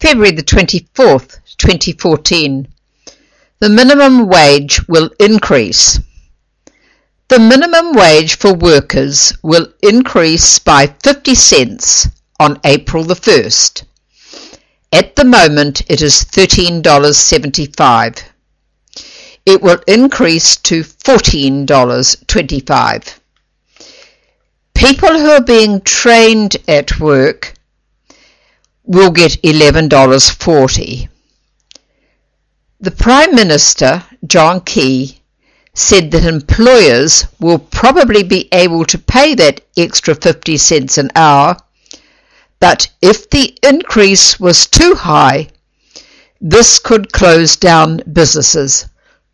February the 24th, 2014. The minimum wage will increase. The minimum wage for workers will increase by 50 cents on April the 1st. At the moment, it is $13.75. It will increase to $14.25. People who are being trained at work will get $11.40. The Prime Minister, John Key, said that employers will probably be able to pay that extra 50 cents an hour, but if the increase was too high, this could close down businesses.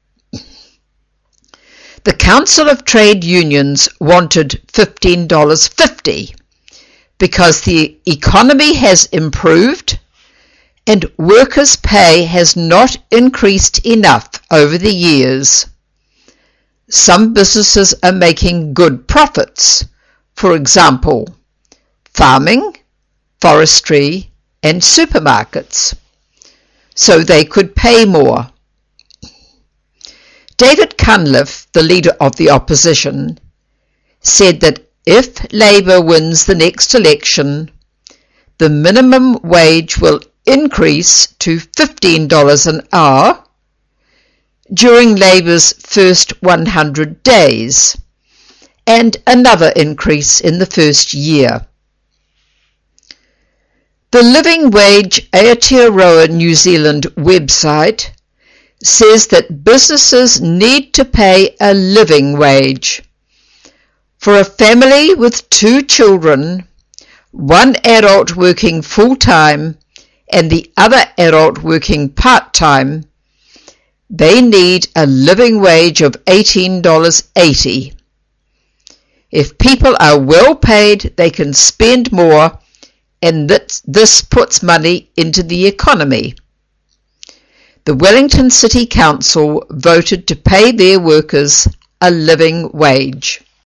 The Council of Trade Unions wanted $15.50 because the economy has improved and workers' pay has not increased enough over the years. Some businesses are making good profits, for example, farming, forestry, and supermarkets, so they could pay more. David Cunliffe, the leader of the opposition, said that if Labour wins the next election, the minimum wage will increase to $15 an hour during Labour's first 100 days, and another increase in the first year. The Living Wage Aotearoa New Zealand website says that businesses need to pay a living wage. For a family with 2 children, one adult working full-time and the other adult working part-time, they need a living wage of $18.80. If people are well paid, they can spend more, and this puts money into the economy. The Wellington City Council voted to pay their workers a living wage.